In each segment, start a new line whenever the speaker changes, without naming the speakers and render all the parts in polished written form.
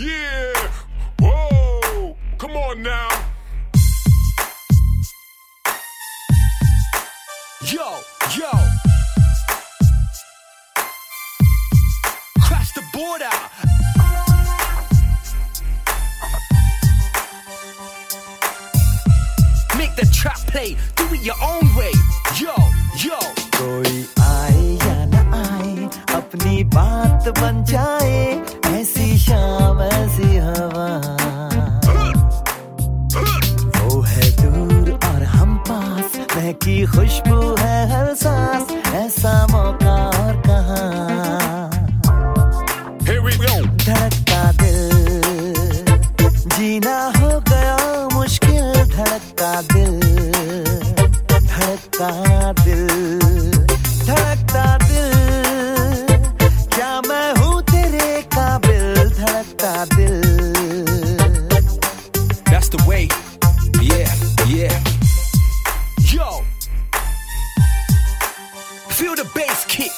Yeah. Whoa. Come on now.
Yo, yo. Crash the border. Make the trap play, do it your own way. Yo, yo.
कोई आए या न आए, अपनी बात बन जाए, ऐसी शाम ऐसी हवा। वो है दूर और हम पास, महकी खुशबू है हर सांस, ऐसा मौका और कहाँ।
Here we go.
धड़कता दिल, जीना हो गया मुश्किल, धड़कता दिल, धड़कता दिल, धड़कता दिल, क्या मैं हूँ तेरे काबिल, धड़कता दिल।
That's the way. Yeah, yeah. Yo. Feel the bass kick.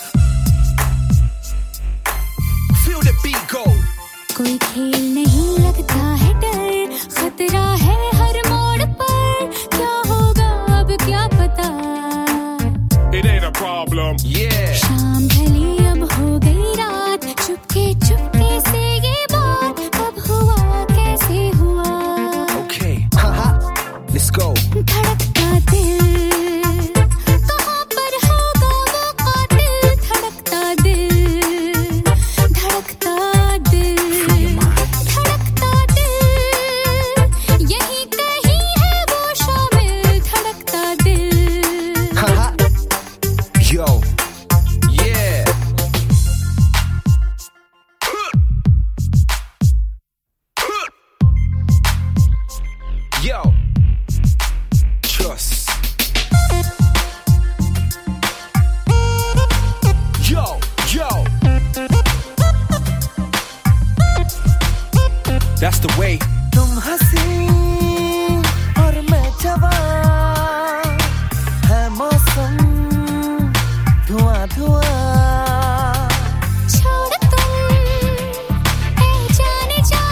Feel the beat go.
कोई खेल नहीं लगता है डर, खतरा है हर मोड़ पर, क्या होगा अब क्या पता।
It ain't a problem.
Yeah.
शाम ढली अब हो गई रात, चुपके चुपके से ये बात कब हुआ कैसे हुआ।
Okay. Haha. Let's go.
धड़कता दिल, कहाँ पर होगा वो कातिल, धड़कता दिल, धड़कता दिल, धड़कता दिल, यहीं कहीं है वो शामिल, धड़कता दिल।
Haha. Yo. Yeah. Yo. Trust. Yo, yo. That's the way.
तुम हंसी और मैं जवान, है मौसम धुआं धुआं।
छोड़ तुम ए जाने जा,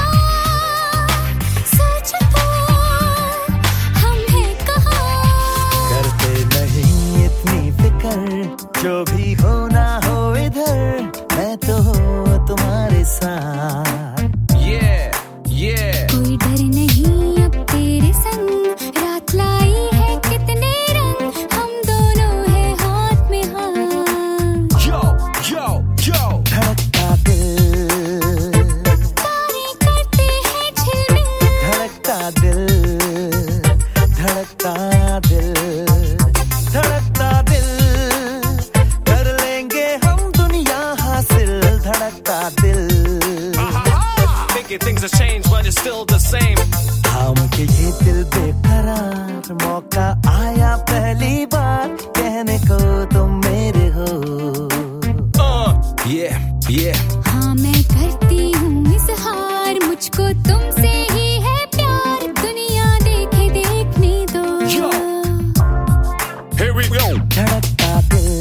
सोच तो हम हैं कहाँ।
करते नहीं इतनी फिक्र, जो भी हो ना हो इधर, मैं तो हूँ तुम्हारे साथ।
Yeah, yeah.
कोई डर नहीं अब तेरे संग, रात लाई है कितने रंग, हम दोनों हैं हाथ में हाथ।
Yo, yo, yo.
धड़कता दिल,
तारे करते हैं झिलमिल,
धड़कता दिल, धड़कता दिल, धड़कता दिल, कर लेंगे हम दुनिया हासिल, धड़कता दिल।
Thinking things have changed, but it's still the same.
थाम के ये दिल बेकरार, मौका आया पहली बार, कहने को तुम मेरे हो।
Yeah, yeah.
हाँ मैं करती हूँ इजहार, मुझको तुमसे ही है प्यार, दुनिया देखे देखने दो।
Yo.
Here we go.
धड़कता दिल,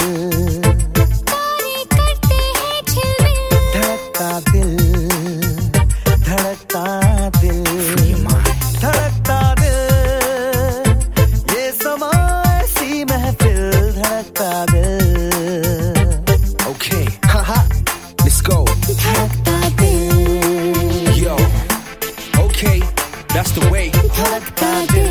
तारे करते हैं झिलमिल,
धड़कता दिल, धड़कता दिल, धड़कता दिल, ये समा ऐसी महफिल, धड़कता दिल।
Okay. Haha. Let's go.
धड़कता दिल,
Yo. Okay. That's the way.
धड़कता दिल।